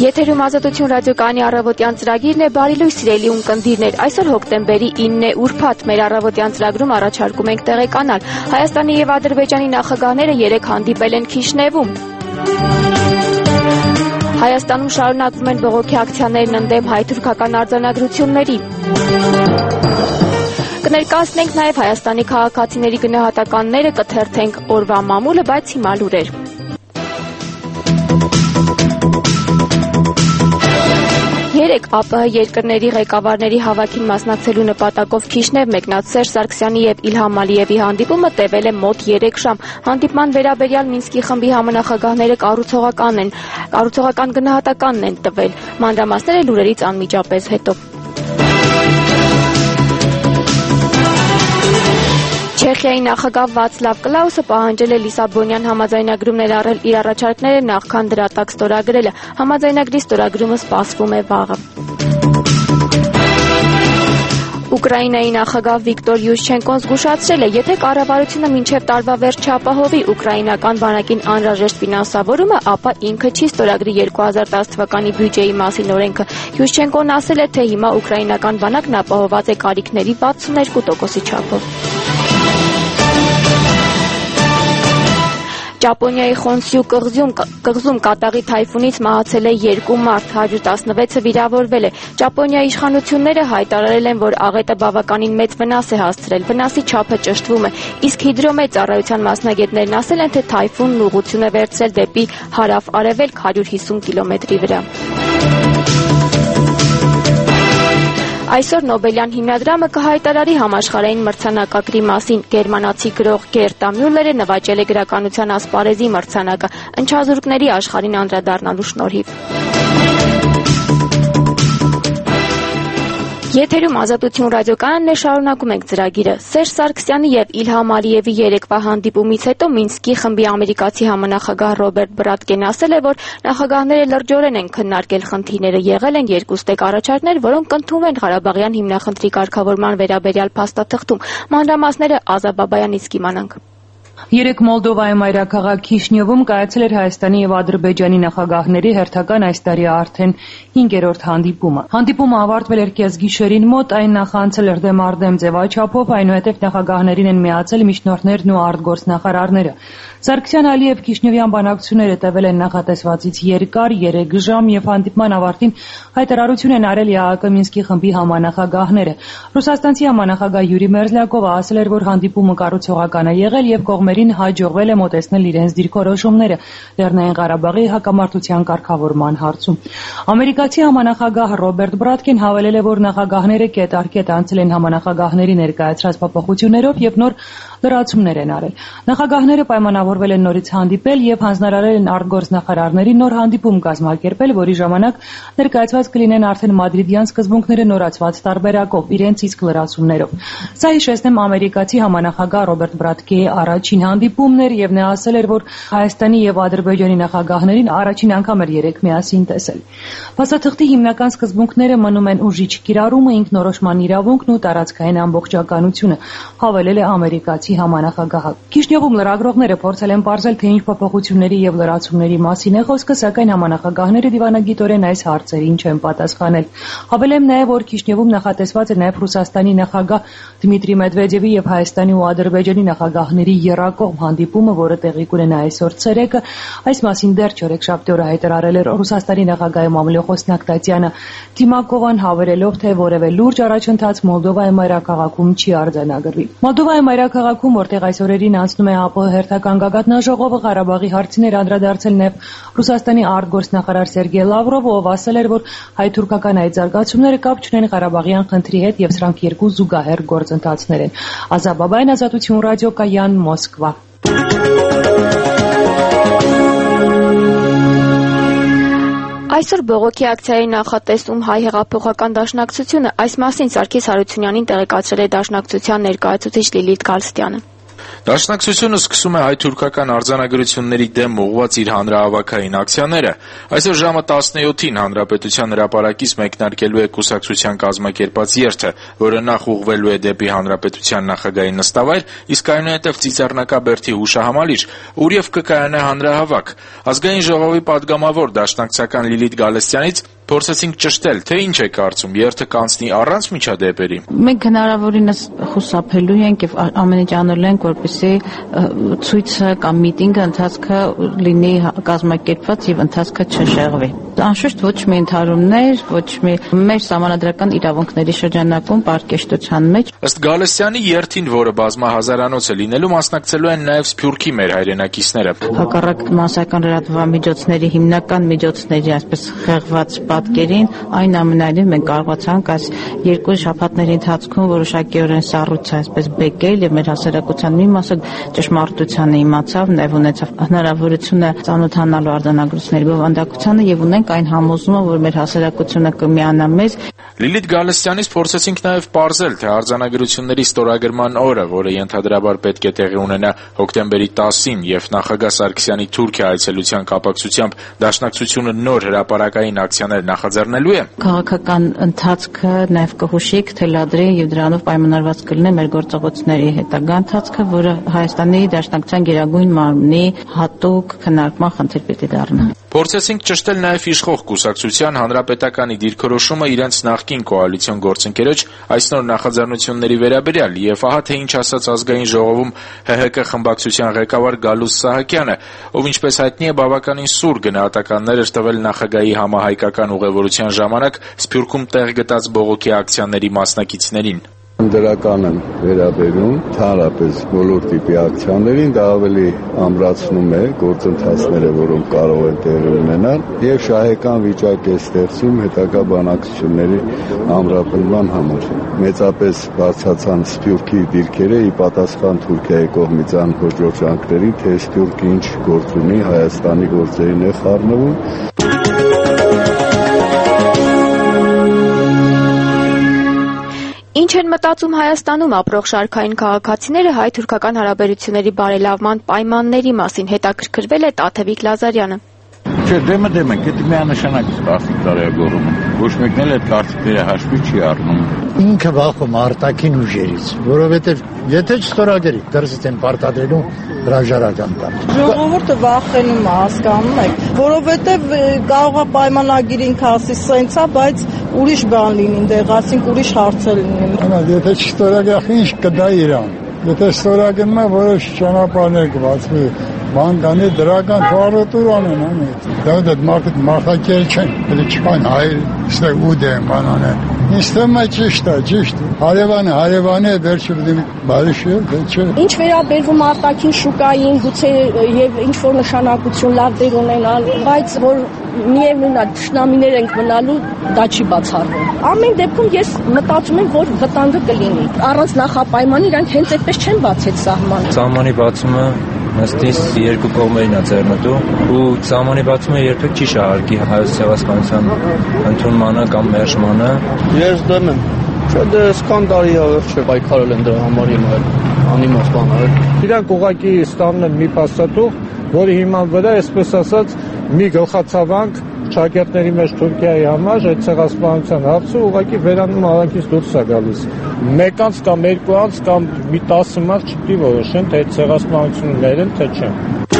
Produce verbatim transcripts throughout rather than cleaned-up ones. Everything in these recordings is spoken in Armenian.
Եթերում Ազատություն ռադիոկայանի առավոտյան ծրագիրն է, բարի լույս սիրելի ունկնդիրներ։ Այսօր հոկտեմբերի ինն է, ուրբաթ, մեր առավոտյան ծրագրում առաջարկում ենք տեղեկանալ Հայաստանի և Ադրբեջանի նախագահները երեկ հանդիպել են Քիշնևում։ Հայաստանում շարունակվում են բողոքի ակցիաներն ընդդեմ հայ-թուրքական արձանագրությունների։ Կներկայացնենք նաև Հայաստանի քաղաքացիների գնահատականները, կթերթենք օրվա մամուլը, բայց հիմա լուրեր։ Երեկ ԱՊՀ երկրների ղեկավարների հավաքին մասնակցելու նպատակով Քիշնև մեկնած Սերժ Սարգսյանի և Իլհամ Ալիևի հանդիպումը տևել է մոտ երեք ժամ։ Հանդիպման վերաբերյալ Մինսկի խմբի համանախագահները կառուցողական են, կառուցողական գնահատականն են տվել։ Մանրամասները լուրերից անմիջապես հետո։ Չեխիայի նախագահ Վացլավ Կլաուսը պահանջել է Լիսաբոնյան համաձայնագրում ներառել իր առաջարկները նախքան դրա տակ ստորագրելը։ Համաձայնագրի ստորագրումը սպասվում է վաղը։ Ուկրաինայի նախագահ Վիկտոր Յուշչենկոն զգուշացրել է, եթե կառավարությունը մինչև տարվա վերջ չապահովի ուկրաինական բանակին անհրաժեշտ ֆինանսավորումը, ապա ինքը չի ստորագրի երկու հազար տասը թվականի բյուջեի մասին օրենքը։ Յուշչենկոն ասել է, թե հիմա ուկրաինական բանակն ապահովված է կարիքների վաթսուններկու տոկոսի չափով։ Ճապոնիայի Խոնսյու կղզում, կղզում կատաղի թայֆունից մահացել է երկու մարդ, հարյուր տասնվեցը վիրավորվել է։ Ճապոնիայի իշխանությունները հայտարարել են, որ աղետը բավականին մեծ վնաս է հասցրել, վնասի չափը ճշտվում է, իսկ հիդրոմետ ծառայության մասնագետներն ասել են, թե թայֆունն ուղղություն է վերցրել դեպի հարավ-արևելք հարյուր հիսուն կիլոմետրի վրա։ Այսօր Նոբելյան հիմնադրամը կհայտարարի համաշխարհային մրցանակակրի մասին։ Գերմանացի գրող Գերտա Մյուլլերը նվաճել է գրականության ասպարեզի մրցանակը ընչազուրկների աշխարհին անդրադառնալու շնորհիվ։ Եթերում Ազատություն ռադիոկայանն է, շարունակում ենք ծրագիրը։ Սերժ Սարգսյանի և Իլհամ Ալիևի երեկվա հանդիպումից հետո Մինսկի խմբի ամերիկացի համանախագահ Ռոբերտ Բրատկեն ասել է, որ նախագահները լրջորեն են քննարկել խնդիրները, եղել են երկուստեք առաջարկներ, որոնք կընդունվեն Ղարաբաղյան հիմնախնդրի կարգավորման վերաբերյալ փաստաթղթում։ Մանրամասները Ազա Բաբայանից կիմանանք։ Երեկ Մոլդովայի մայրաքաղաք Քիշնևում կայացել էր Հայաստանի և Ադրբեջանի նախագահների հերթական այս տարի արդեն հինգերորդ հանդիպումը։ Հանդիպումը ավարտվել էր կեսգիշերին մոտ, այն նախանցել էր դեմառդեմ ձևաչափով, այնուհետև նախագահներին են միացել միջնորդներն ու արտգործնախարարները։ Սարգսյան-Ալիև Քիշնևյան բանակցությունները տևել են նախատեսվածից երկար, երեք ժամ, և հանդիպման ավարտին հայտարարություն են արել ԵԱՀԿ Մինսկի խմբի համանախագահները։ Ռուսաստանցի համանախագահ Յուրի Մերզլյակովը ասել էր, որ հանդիպումը կառուցողական է եղել և կողմերին հաջողվել է մոտեցնել իրենց դիրքորոշումները Լեռնային Ղարաբաղի հակամարտության կարգավորման հարցում։ Ամերիկացի համանախագահ Ռոբերտ Բրատկեն հավելել է, որ նախագահները կետ առ կետ անցել են համանախագահների ներկայացրած փոփոխություններով և նոր լրացումներ են արել։ Նախագահները պայմանավորվել են նորից հանդիպել և հանձնարարել են արտգործնախարարների նոր հանդիպում կազմակերպել, որի ժամանակ ներկայացված կլինեն արդեն մադրիդյան սկզբունքները նորացված տարբերակով, իրենց իսկ լրացումներով։ Սա հիշեցնեմ ամերիկացի համանախագահ Ռոբերտ Բրատկեի առաջին հանդիպումն էր, և նա ասել էր, որ Հայաստանի և Ադրբեջանի նախագահներին առաջին անգամ էր երեկ միասին տեսել։ Փաստաթղթի հիմնական սկզբունքները մնում են ուժի չկիրառումը, ինքնորոշման իրավունքն ու տարածքային ամբողջականությունը, հավելել է ամերիկացի համանախագահը։ Քիշնևում լրագրողները փորձել են պարզել, թե ինչ փոփոխությունների և լրացումների մասին է խոսքը, սակայն համանախագահները դիվանագիտորեն այս հարցերին չեն պատասխանել։ Հավելեմ նաև, որ Քիշնևում նախատեսված է նաև Ռուսաստանի նախագահ Դմիտրի Մեդվեդևի և Հայաստանի ու Ադրբեջանի նախագահների եռակողմ հանդիպումը, որը տեղի կունենա այսօր ցերեկը։ Այս մասին դեռ չորեքշաբթի օրը հայտարարել էր Ռուսաստանի նախագահի մամլոյխոսնակ Տատյանա Տիմակովան, հավելելով, թե որևէ լուրջ առաջընթաց Մոլդովայի մայրաքաղաքում չի արձանագրվի։ Մոլդովայի մայրաքաղաքում, որտեղ այս օրերին անցնում է ԱՊՀ հերթական գագաթնաժողովը, Ղարաբաղի հարցին էր անդրադարձել նաև Ռուսաստանի արտգործնախարար Սերգեյ Լավրովը, ով ասել էր, որ հայ-թուրքական այդ զարգացումները կապ չունեն Ղարաբաղյան խնդրի հետ և սրանք երկու զուգահեռ գործընթացներ են։ Ազա Բաբայան, Ազատություն ռադիոկայան, Մոսկվա։ Այսօր բողոքի ակցիայի նախատեսում հայ հեղափոխական դաշնակցությունը, այս մասին Սարգիս Հարությունյանին տեղեկացրել է դաշնակցության ներկայացուցիչ Լիլիթ Գալստյանը։ Դաշնակցությունը սկսում է հայ-թուրքական արձանագրությունների դեմ ուղղված իր հանրահավաքային ակցիաները։ Այսօր ժամը տասնյոթին Հանրապետության հրապարակից մեկնարկելու է կուսակցության կազմակերպած երթը, որը նախ ուղղվելու է դեպի Հանրապետության նախագահի նստավայր, իսկ այնուհետև Ծիծեռնակաբերդի հուշահամալիր, ուր եւ կկայանա հանրահավաք։ Ազգային ժողովի падգամավոր դաշնակցական Լիլիթ Գալստյանից փորձեցինք ճշտել, թե ինչ է կարծում, երթը կանցնի առանց միջադեպերի։ Մենք հնարավորինս խուսափելու ենք եւ ամեն ինչ անելու ենք, որպեսզի ցույցը կամ միտինգը ընթացքը լինի կազմակերպված եւ ընթացքը չշեղվի։ Անշուշտ ոչ մի ընդհարումներ, ոչ մի մեր սահմանադրական իրավունքների շրջանակում պարկեշտության մեջ։ Ըստ Գալստյանի երթին, որը բազմահազարանոց է լինելու, մասնակցելու են նաեւ Սփյուռքի մեր հայրենակիցները։ Հակառակ մասսայական լրատվամիջոցների հիմնական միջոցների, այսպես խեղված պատկերին, այն ամենայնիվ մենք կարողացանք այս երկու շաբաթների ընթացքում որոշակիորեն սառույցը այսպես բեկել եւ մեր հասարակության մի մասը ճշմարտությանը իմացավ, նաեւ ունեցավ հնարավորությունը ծանոթանալու արձանագրությունների բովանդակությանը եւ ունենք այն համոզումը, որ մեր հասարակությունը կմիանա մեզ։ Լիլիթ Գալստյանից փորձեցինք նաեւ պարզել, թե արձանագրությունների ստորագրման օրը, որը ենթադրաբար պետք է տեղի ունենա հոկտեմբերի տասին եւ նախագահ Սարգսյանի Թուրքիա այցելության կապակցությամբ դաշնակցությունը նոր հրապարակային ակցիաներ նախաձեռնելու է։ Քաղաքական ընթացքը նաեւ կհուշիկ թելադրի եւ դրանով պայմանավորված կլինի մեր գործողությունների հետագա ընթացքը, որը Հայաստանի Դաշնակցության Գերագույն մարմնի հատուկ քննարկման խնդիր պիտի դառնա։ Փորձեցինք ճշտել նաեւ իշխող կուսակցության հանրապետականի դիրքորոշումը իրենց նախկին կոալիցիոն գործընկերոջ այս նոր նախաձեռնությունների վերաբերյալ եւ ահա թե ինչ ասաց ազգային ժողովում Հ Հ Կ խմբակցության ղեկավար Գալուստ Սահակյանը, ով ինչպես հայտնի է բավականին սուր գնահատականներ էր տվել նախագահի համահայկական ուղևորության ժամանակ Սփյուռքում տեղ գտած բողոքի ակցիաների մասնակիցներին։ Դրական են վերաբերում հանրապես բոլոր տիպի ակցիաներին, դա ավելի ամրացնում է գործընթացները, որոնք կարող են տեղի ունենալ եւ շահեկան վիճակ է ստեղծում հետագա բանակցությունների ամրապնդման համար։ Մեծապես բարձրացան Սփյուռքի դիրքերը ի պատասխան Թուրքիայի կողմից անհաջողությունների, թե Սփյուռքը ինչ գործ ունի, Հայաստանի գործերին է խառնվում։ Ինչ են մտածում Հայաստանում ապրող շարքային քաղաքացիները հայ-թուրքական հարաբերությունների բարելավման պայմանների մասին, հետաքրքրվել է Տաթևիկ Լազարյանը։ Չէ, դեմը դեմ ենք, դա միանշանակ տասնյակ տարի է գոռում։ Ոչ մեկն էլ այդ կարծիքները հաշվի չի առնում։ Ինքը վախում արտաքին ուժերից, որովհետև եթե չստորագրի, դրսից են պարտադրելու հրաժարական տալ։ Ժողովուրդը վախենում է, հասկանում եք, որովհետև կարող է պայմանագիր ինքը ասի սենց է, բայց ուրիշ բան լինի, դեղ ասենք ուրիշ հարցեր լինեն։ Անա, եթե չստորագրի, ինչ կդա իրան։ Եթե ստորագրում է, որոշ ճանապարհներ կբացվի, բան կանի դրական թվառոտուր անեն, անի։ Դա դա մարդիկ մարդակեր չեն, դե չկան հայր, ստե ուդ են բանանել։ Ինձ թվում է ճիշտ է, ճիշտ։ Հարևանը, հարևանը է, վերջը դեպի բարիշը, դե չէ։ Ինչ վերաբերվում արտաքին շուկային, գուցե եւ ինչ որ նշանակություն լավ դեր ունենան, բայց որ միևնույն է ճշնամիներ ենք մնալու, դա չի բացառվում։ Ամեն դեպքում ես մտածում եմ, որ վտանգը կլինի։ Առանց նախապայմանի իրանք հենց այդպես չեն բացել սահմանը։ Սահմանի բացումը նստից երկու կողմերին է ձեռնտու ու սահմանի բացումը երբեք չի շահարկի հայոց ցեղասպանության ընդունմանը կամ մերժմանը։ Ես դեմ եմ։ Չէ, դե սկանդալի է, չէ, պայքարել են դրա համար հիմա անիմաստ բան արել։ Իրանք ուղղակի ստանում են մի փաստաթուղթ, որի հիման վրա, այսպես ասած, մի գլխացավանք շակերտների մեջ Թուրքիայի համար այդ ցեղասպանության հարցը ուղղակի վերանում արանքից դուրս է գալիս։ Մեկ անց կամ երկու անց կամ մի տասը մարդ չպետք է որոշեն, թե այդ ցեղասպանություններ են, թե չեն։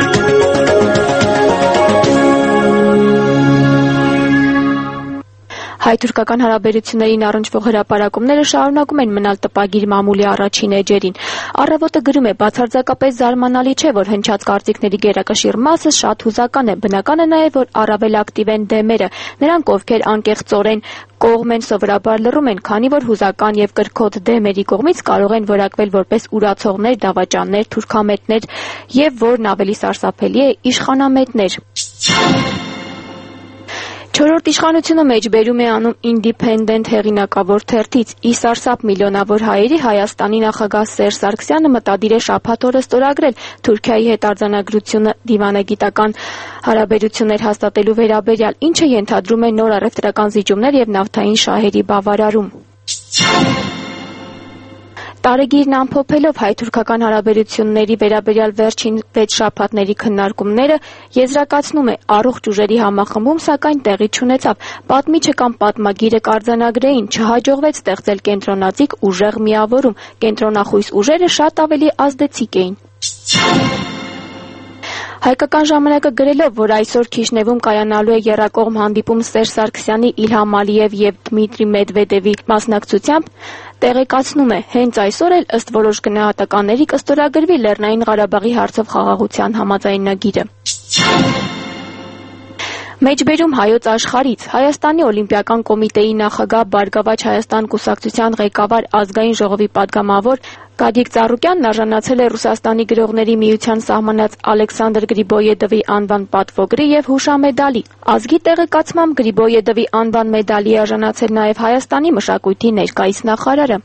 Հայ-թուրքական հարաբերություններին առնչվող հրապարակումները շարունակում են մնալ տպագիր մամուլի առաջին էջերին։ Առավոտը գրում է, բացարձակապես զարմանալի չէ, որ հնչած կարծիքների գերակշիռ մասը շատ հուզական է, բնական է նաև, որ առավել ակտիվ են դեմերը, նրանք ովքեր անկեղծորեն կողմ են սովորաբար լռում են, քանի որ հուզական եւ կրքոտ դեմերի կողմից կարող են որակվել որպես ուրացողներ, դավաճաններ, թուրքամետներ եւ որն ավելի սարսափելի է, իշխանամետներ։ Չորրորդ իշխանությունը մեջբերում է անում Independent հեղինակավոր թերթից։ Ի սարսափ միլիոնավոր հայերի Հայաստանի նախագահ Սերժ Սարգսյանը մտադիր է շաբաթ օրը ստորագրել Թուրքիայի հետ արձանագրությունը դիվանագիտական հարաբերություններ հաստատելու վերաբերյալ, ինչը ենթադրում է նոր առևտրական զիջումներ եւ նավթային շահերի բավարարում։ Տարեգիրն ամփոփելով հայ-թուրքական հարաբերությունների վերաբերյալ վերջին վեց շաբաթների քննարկումները եզրակացնում է առողջ ուժերի համախմբում, սակայն տեղի չունեցավ։ Պատմիչը կամ պատմագիրը կարձանագրեին չհաջողվեց ստեղծել կենտրոնացիկ ուժեղ միավորում։ Կենտրոնախույս ուժերը շատ ավելի ազդեցիկ էին։ Հայկական ժամանակը գրելով, որ այսօր Քիշնևում կայանալու է եռակողմ հանդիպում Սերժ Սարգսյանի, Իլհամ Ալիև եւ Դմիտրի Մեդվեդևի մասնակցությամբ, տեղեկացնում է, հենց այսօր էլ ըստ որոշ գնահատականների կստորագրվի Լեռնային Ղարաբաղի հարցով խաղաղության համաձայնագիրը։ Մեջբերում Հայոց աշխարհից Հայաստանի օլիմպիական կոմիտեի նախագահ, Բարգավաճ Հայաստան կուսակցության ղեկավար, ազգային ժողովի падգամավոր Գագիկ Ծառուկյանն արժանացել է Ռուսաստանի գրողների միության սահմանած Ալեքսանդր Գրիբոյեդովի անվան պատվոգրի եւ հուշամեդալի։ Ազգի տեղեկացմամբ Գրիբոյեդովի անվան մեդալի արժանացել նաեւ Հայաստանի մշակույթի ներկայիս նախարարը։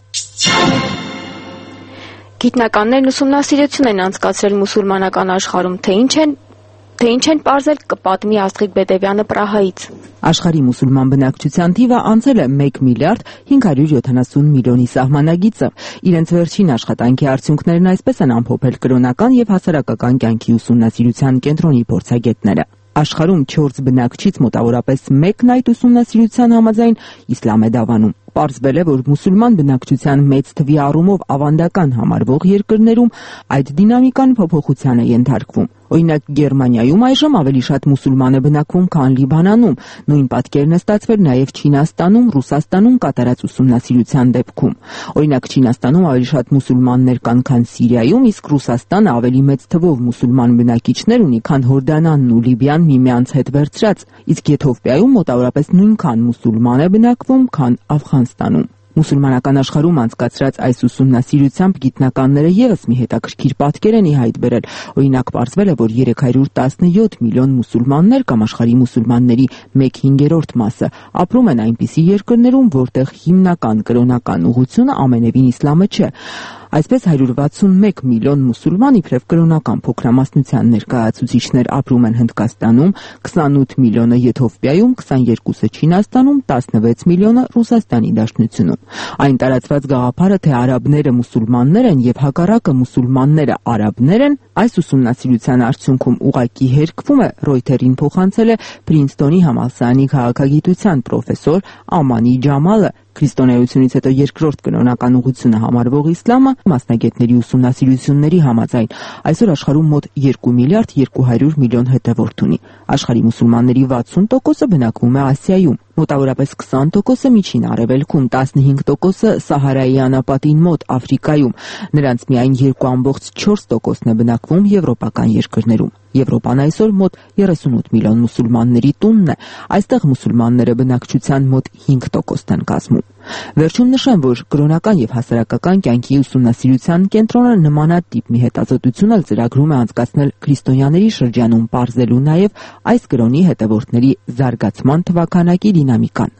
Գիտնականներն ուսումնասիրություն են անցկացրել մուսուլմանական աշխարհում, թե ինչ են Թե ինչ են պարզել, կպատմի Աստղիկ Բեդևյանը Պրահայից։ Աշխարհի մուսուլման բնակչության թիվը անցել է մեկ միլիարդ հինգ հարյուր յոթանասուն միլիոնի սահմանագիծը։ Իրենց վերջին աշխատանքի արդյունքներն այսպես են ամփոփել կրոնական եւ հասարակական կյանքի ուսումնասիրության կենտրոնի փորձագետները։ Աշխարհում չորս բնակչից մոտավորապես մեկն այդ ուսումնասիրության համաձայն իսլամ է դավանում։ Պարզվել է, որ մուսուլման բնակչության մեծ թվի առումով ավանդական համարվող երկրներում այդ դինամիկան փոփոխության է ենթարկվում։ Օրինակ Գերմանիայում այժմ ավելի շատ մուսուլման է բնակվում, քան Լիբանանում։ Նույն պատկերն է ստացվել նաև Չինաստանում, Ռուսաստանում կատարած ուսումնասիրության դեպքում։ Օրինակ Չինաստանում ավելի շատ մուսուլմաններ կան, քան Սիրիայում, իսկ Ռուսաստանը ավելի մեծ թվով մուսուլման բնակիչներ ունի, քան Հորդանանն ու Լիբիան միմյանց հետ վերցրած, իսկ Եթովպիայում մոտավորապես նույնքան մուսուլման է բնակվում, քան Աֆղանստանում։ Մուսուլմանական աշխարհում անցկացրած այս ուսումնասիրությամբ գիտնականները ևս մի հետաքրքիր պատկեր են ի հայտ բերել։ Օրինակ պարզվել է, որ երեք հարյուր տասնյոթ միլիոն մուսուլմաններ կամ աշխարհի մուսուլմանների մեկ հինգերորդ մասը ապրում են այնպիսի երկրներում, որտեղ հիմնական կրոնական ուղղությունը ամենևին իսլամը չէ։ Այսպես հարյուր վաթսունմեկ միլիոն մուսուլման իբրև կրոնական փոքրամասնության ներկայացուցիչներ ապրում են Հնդկաստանում, քսանութ միլիոնը Եթովպիայում, քսաներկուսը Չինաստանում, տասնվեց միլիոնը Ռուսաստանի Դաշնությունում։ Այն տարածված գաղափարը, թե արաբները մուսուլմաններ են եւ հակառակը մուսուլմանները արաբներ են, այս ուսումնասիրության արդյունքում ուղղակի հերկվում է, Ռոյթերին փոխանցել է Փրինսթոնի համալսարանի քաղաքագիտության պրոֆեսոր Ամանի Ջամալը։ Քրիստոնեությունից հետո երկրորդ կրոնական ուղղությունը համարվող իսլամը մասնագետների ուսումնասիրությունների համաձայն այսօր աշխարհում մոտ երկու միլիարդ երկու հարյուր միլիոն հետևորդ ունի։ Աշխարհի մուսուլմանների վաթսուն տոկոսը բնակվում է Ասիայում, մոտավորապես քսան տոկոսը Միջին Արևելքում, տասնհինգ տոկոսը Սահարայի անապատին մոտ Աֆրիկայում, նրանց միայն երկու ամբողջ չորս տոկոսն է բնակվում եվրոպական երկրներում։ Եվրոպան այսօր մոտ երեսունութ միլիոն մուսուլմանների տունն է, այստեղ մուսուլմանները բնակչության մոտ հինգ տոկոսն են կազմում։ Վերջում նշեմ, որ կրոնական եւ հասարակական կյանքի ուսումնասիրության կենտրոնը նմանատիպ մի հետազոտություն էլ ծրագրում է անցկացնել քրիստոնյաների շրջանում, պարզելու նաեւ այս կրոնի հետևորդների զարգացման թվաքանակի դինամիկան։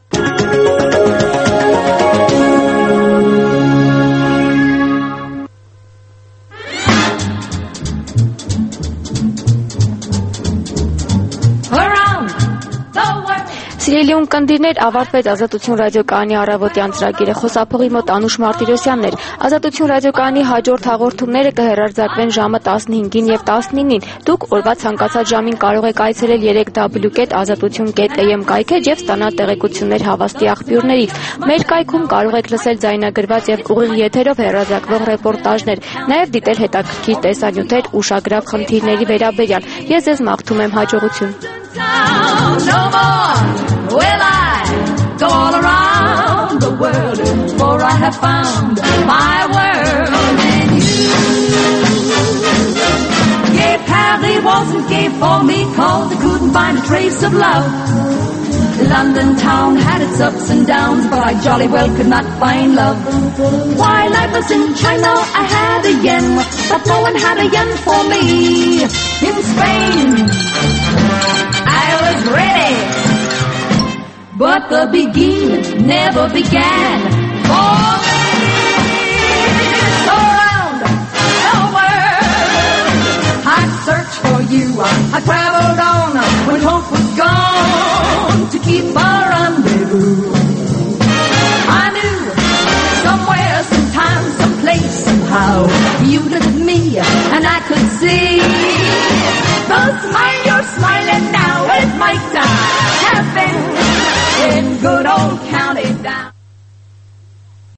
Սիրելի ունկնդիրներ, ավարտվեց Ազատություն ռադիոկայանի առավոտյան ծրագիրը, խոսափողի մոտ Անուշ Մարտիրոսյանն էր։ Ազատություն ռադիոկայանի հաջորդ հաղորդումները կհեռարձակվեն ժամը տասնհինգին եւ տասնինին։ Դուք օրվա ցանկացած ժամին կարող եք այցելել երեք w կետ ազատություն կետ a m կայքը եւ ստանալ տեղեկություններ հավաստի աղբյուրներից։ Մեր կայքում կարող եք լսել ձայնագրված եւ ուղիղ եթերով հեռարձակվող ռեպորտաժներ, նաեւ դիտել հետաքրքիր տեսանյութեր ուշագրավ խնդիրների վերաբերյալ։ Ես ձեզ մաղթում եմ հաջողություն։ No more will I go all around the world, for I have found my world in you. Gay apparently wasn't gay for me, cause I couldn't find a trace of love. London town had its ups and downs, but I jolly well could not find love. While I was in China I had a yen, but no one had a yen for me. In Spain I was ready, but the beginning never began for me. So around the world I'd search for you, I traveled on when hope was gone to keep a rendezvous. I knew somewhere, sometime, someplace now. You look at me and I could see both my